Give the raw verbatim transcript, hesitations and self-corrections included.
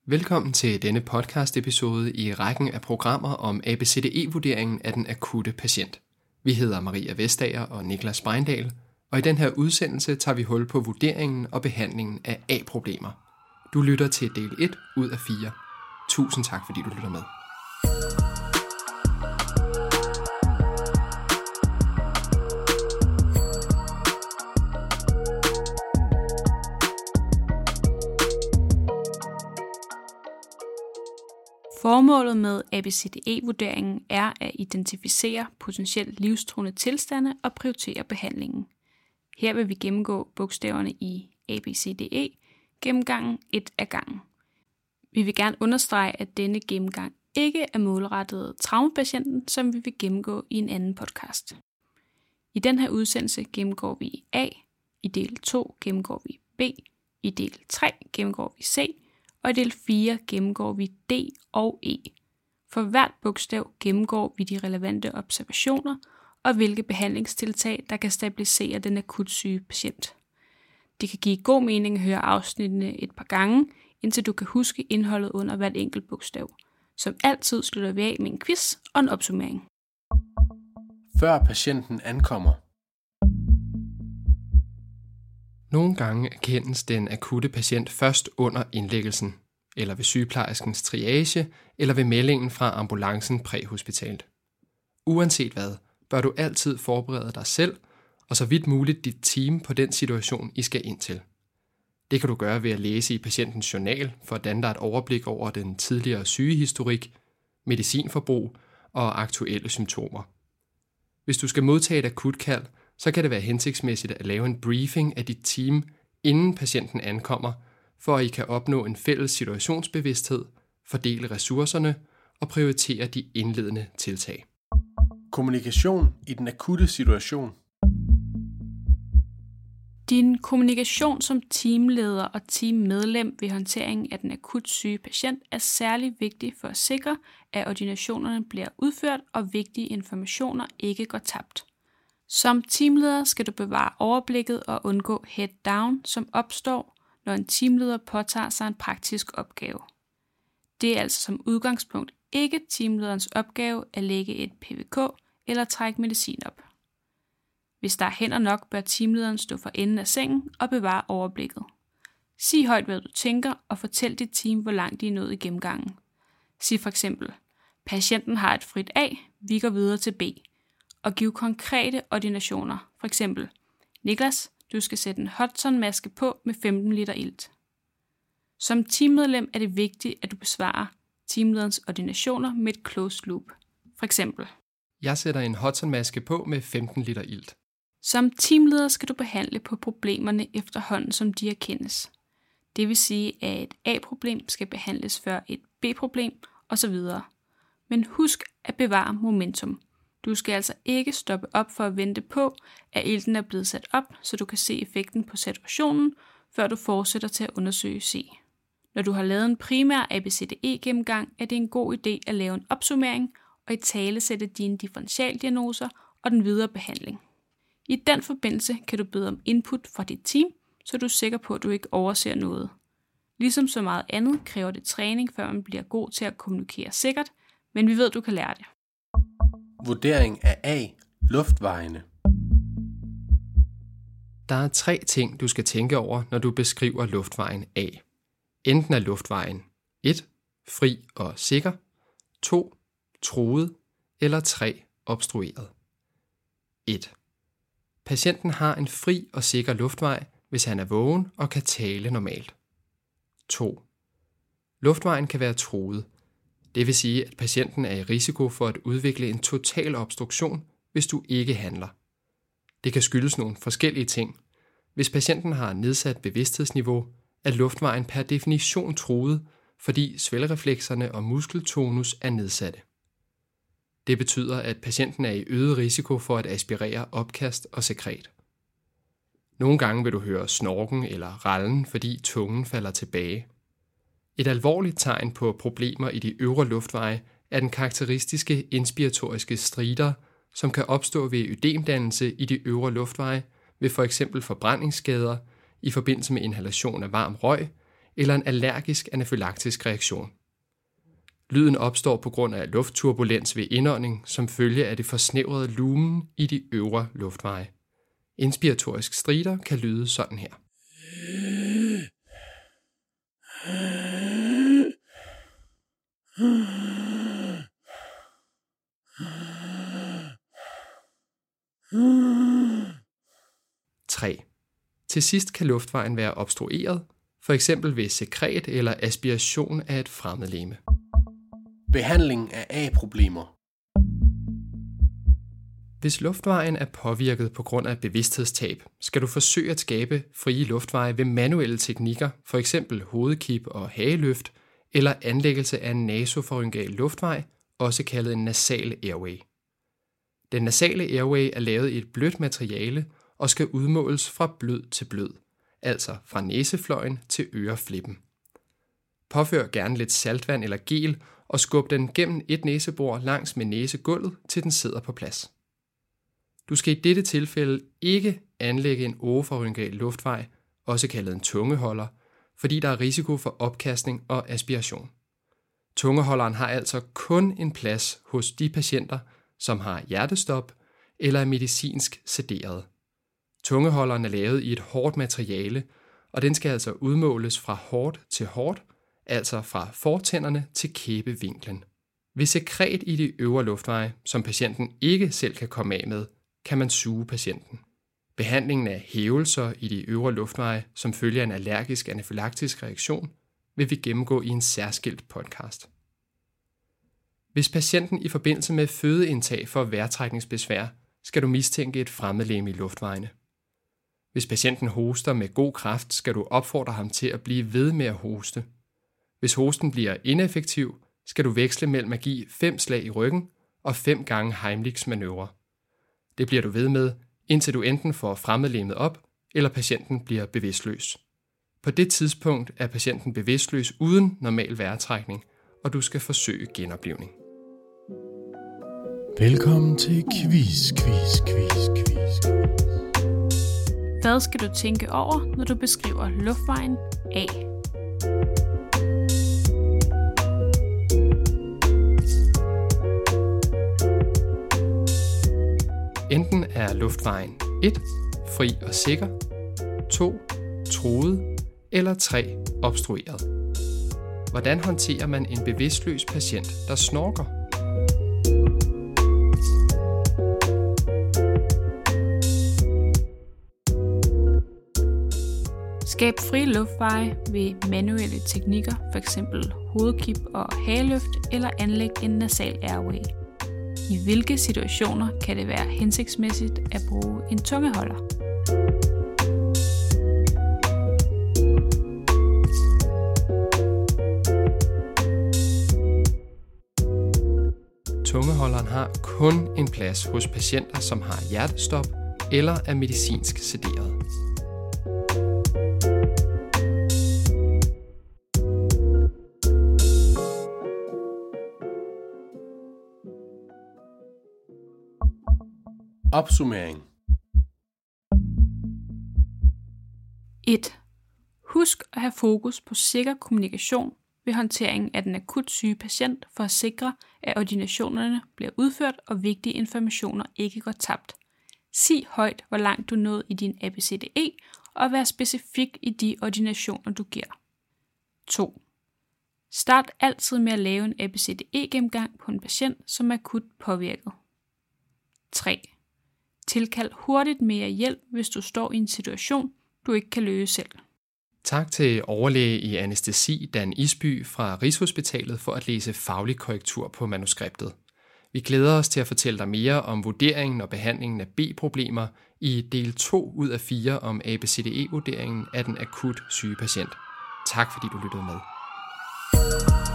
Velkommen til denne podcast-episode i rækken af programmer om A B C D E-vurderingen af den akutte patient. Vi hedder Maria Vestager og Niklas Breindal, og i den her udsendelse tager vi hul på vurderingen og behandlingen af A-problemer. Du lytter til del et ud af fire. Tusind tak, fordi du lytter med. Formålet med A B C D E-vurderingen er at identificere potentielt livstruende tilstande og prioritere behandlingen. Her vil vi gennemgå bogstaverne i A B C D E gennemgangen et af gangen. Vi vil gerne understrege, at denne gennemgang ikke er målrettet traumapatienten, som vi vil gennemgå i en anden podcast. I den her udsendelse gennemgår vi A, i del to gennemgår vi B, i del tre gennemgår vi C, og i del fire gennemgår vi D og E. For hvert bogstav gennemgår vi de relevante observationer og hvilke behandlingstiltag, der kan stabilisere den akut syge patient. Det kan give god mening at høre afsnittene et par gange, indtil du kan huske indholdet under hvert enkelt bogstav. Som altid slutter vi af med en quiz og en opsummering. Før patienten ankommer. Nogle gange erkendes den akutte patient først under indlæggelsen, eller ved sygeplejerskens triage, eller ved meldingen fra ambulancen præhospitalt. Uanset hvad, bør du altid forberede dig selv, og så vidt muligt dit team på den situation, I skal ind til. Det kan du gøre ved at læse i patientens journal, for at danne dig et overblik over den tidligere sygehistorik, medicinforbrug og aktuelle symptomer. Hvis du skal modtage et akutkald, så kan det være hensigtsmæssigt at lave en briefing af dit team, inden patienten ankommer, for at I kan opnå en fælles situationsbevidsthed, fordele ressourcerne og prioritere de indledende tiltag. Kommunikation i den akutte situation. Din kommunikation som teamleder og teammedlem ved håndteringen af den akut syge patient er særlig vigtig for at sikre, at ordinationerne bliver udført og vigtige informationer ikke går tabt. Som teamleder skal du bevare overblikket og undgå head down, som opstår, når en teamleder påtager sig en praktisk opgave. Det er altså som udgangspunkt ikke teamlederens opgave at lægge et P V K eller trække medicin op. Hvis der er hænder nok, bør teamlederen stå for enden af sengen og bevare overblikket. Sig højt, hvad du tænker, og fortæl dit team, hvor langt de er nået i gennemgangen. Sig for eksempel, patienten har et frit A, vi går videre til B. Og giv konkrete ordinationer. For eksempel, Niklas, du skal sætte en Hudson-maske på med femten liter ilt. Som teammedlem er det vigtigt, at du besvarer teamlederens ordinationer med et closed loop. For eksempel, jeg sætter en Hudson-maske på med femten liter ilt. Som teamleder skal du behandle på problemerne efterhånden, som de erkendes. Det vil sige, at et A-problem skal behandles før et B-problem osv. Men husk at bevare momentum. Du skal altså ikke stoppe op for at vente på, at ilten er blevet sat op, så du kan se effekten på saturationen, før du fortsætter til at undersøge C. Når du har lavet en primær A B C D E-gennemgang, er det en god idé at lave en opsummering og italesætte dine differentialdiagnoser og den videre behandling. I den forbindelse kan du bede om input fra dit team, så du er sikker på, at du ikke overser noget. Ligesom så meget andet kræver det træning, før man bliver god til at kommunikere sikkert, men vi ved, at du kan lære det. Vurdering af A. Luftvejene. Der er tre ting, du skal tænke over, når du beskriver luftvejen A. Enten er luftvejen et. Fri og sikker, to. Truet, eller tre. Obstrueret. et. Patienten har en fri og sikker luftvej, hvis han er vågen og kan tale normalt. to. Luftvejen kan være truet. Det vil sige, at patienten er i risiko for at udvikle en total obstruktion, hvis du ikke handler. Det kan skyldes nogle forskellige ting. Hvis patienten har nedsat bevidsthedsniveau, er luftvejen per definition truet, fordi svælgereflekserne og muskeltonus er nedsatte. Det betyder, at patienten er i øget risiko for at aspirere opkast og sekret. Nogle gange vil du høre snorken eller rallen, fordi tungen falder tilbage. Et alvorligt tegn på problemer i de øvre luftveje er den karakteristiske inspiratoriske strider, som kan opstå ved ødemdannelse i de øvre luftveje ved for eksempel forbrændingsskader i forbindelse med inhalation af varm røg eller en allergisk anafylaktisk reaktion. Lyden opstår på grund af luftturbulens ved indånding som følge af det forsnævrede lumen i de øvre luftveje. Inspiratorisk strider kan lyde sådan her. tre. Til sidst kan luftvejen være obstrueret, for eksempel ved sekret eller aspiration af et fremmedlegeme. Behandling af A-problemer. Hvis luftvejen er påvirket på grund af bevidsthedstab, skal du forsøge at skabe frie luftveje ved manuelle teknikker, for eksempel hovedkip og hageløft, eller anlæggelse af en nasopharyngeal luftvej, også kaldet en nasal airway. Den nasale airway er lavet i et blødt materiale og skal udmåles fra blød til blød, altså fra næsefløjen til øreflippen. Påfør gerne lidt saltvand eller gel og skub den gennem et næsebor langs med næsegulvet, til den sidder på plads. Du skal i dette tilfælde ikke anlægge en orofaryngeal luftvej, også kaldet en tungeholder, fordi der er risiko for opkastning og aspiration. Tungeholderen har altså kun en plads hos de patienter, som har hjertestop eller er medicinsk sederet. Tungeholderen er lavet i et hårdt materiale, og den skal altså udmåles fra hårdt til hårdt, altså fra fortænderne til kæbevinklen. Ved sekret i de øvre luftveje, som patienten ikke selv kan komme af med, kan man suge patienten. Behandlingen af hævelser i de øvre luftveje, som følger en allergisk anafylaktisk reaktion, vil vi gennemgå i en særskilt podcast. Hvis patienten i forbindelse med fødeindtag får vejrtrækningsbesvær, skal du mistænke et fremmedlegeme i luftvejene. Hvis patienten hoster med god kraft, skal du opfordre ham til at blive ved med at hoste. Hvis hosten bliver ineffektiv, skal du veksle mellem at give fem slag i ryggen og fem gange Heimlichs manøvre. Det bliver du ved med, indtil du enten får fremmedlegemet op, eller patienten bliver bevidstløs. På det tidspunkt er patienten bevidstløs uden normal vejrtrækning, og du skal forsøge genoplivning. Velkommen til quiz, quiz, quiz, quiz. Hvad skal du tænke over, når du beskriver luftvejen A? Enten er luftvejen et. Fri og sikker, to. Truet, eller tre. Obstrueret. Hvordan håndterer man en bevidstløs patient, der snorker? Skab frie luftveje ved manuelle teknikker, f.eks. hovedkip og hageløft, eller anlæg en nasal airway. I hvilke situationer kan det være hensigtsmæssigt at bruge en tungeholder? Tungeholderen har kun en plads hos patienter, som har hjertestop eller er medicinsk sederet. Opsummering. et. Husk at have fokus på sikker kommunikation ved håndteringen af den akut syge patient for at sikre, at ordinationerne bliver udført og vigtige informationer ikke går tabt. Sig højt, hvor langt du nåede i din A B C D E, og vær specifik i de ordinationer, du giver. to. Start altid med at lave en A B C D E-gennemgang på en patient, som er akut påvirket. tre. Tilkald hurtigt mere hjælp, hvis du står i en situation, du ikke kan løse selv. Tak til overlæge i anæstesi Dan Isby fra Rigshospitalet for at læse faglig korrektur på manuskriptet. Vi glæder os til at fortælle dig mere om vurderingen og behandlingen af B-problemer i del to ud af fire om A B C D E-vurderingen af den akut syge patient. Tak fordi du lyttede med.